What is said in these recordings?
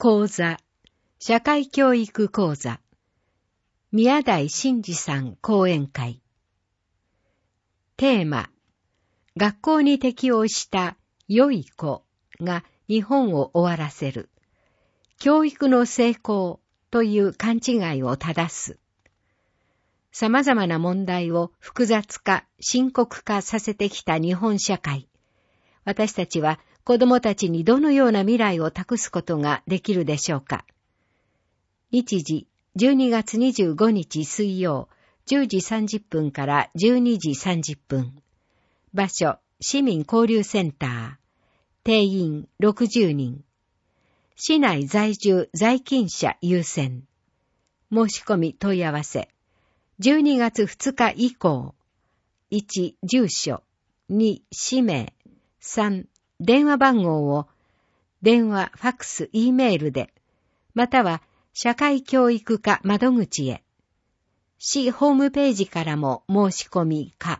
講座、社会教育講座、宮台真司さん講演会。テーマ、学校に適応した良い子が日本を終わらせる。教育の成功という勘違いを正す。様々な問題を複雑化、深刻化させてきた日本社会。私たちは子供たちにどのような未来を託すことができるでしょうか。日時、12月25日水曜、10時30分から12時30分。場所、市民交流センター。定員60人。市内在住在勤者優先。申し込み問い合わせ。12月2日以降。1、住所。2、氏名。3、電話番号を電話、ファックス、Eメールで、または社会教育課窓口へ。市ホームページからも申し込み可。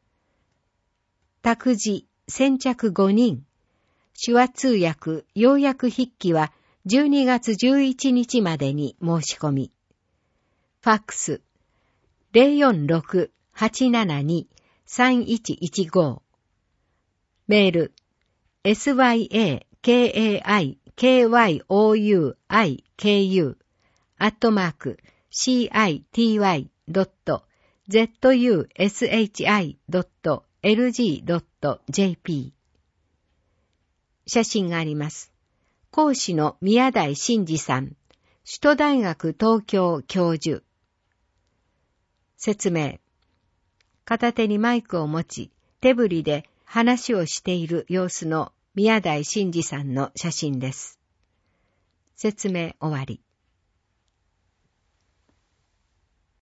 託児、先着5人。手話通訳、要約筆記は12月11日までに申し込み。ファックス、046-872-3115。メール、syakaikyu.city.zushi.lg.jp。写真があります。講師の宮台真司さん、首都大学東京教授。説明。片手にマイクを持ち、手振りで話をしている様子の宮台真司さんの写真です。説明終わり。